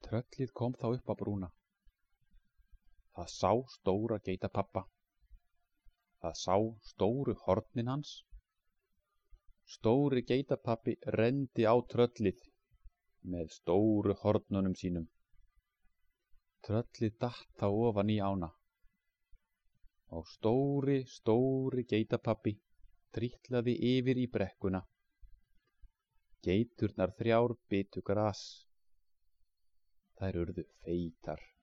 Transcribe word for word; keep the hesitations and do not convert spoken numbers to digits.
Tröllið kom þá upp á brúna. Það sá stóra geitapabba. Það sá stóru hornin hans. Stóri geitapabbi renndi á tröllið með stóru hornunum sínum. Tröllið datt þá ofan í ána og stóri, stóri geitapabbi trítlaði yfir í brekkuna. Geiturnar þrjár bitu gras. Þær urðu feitar.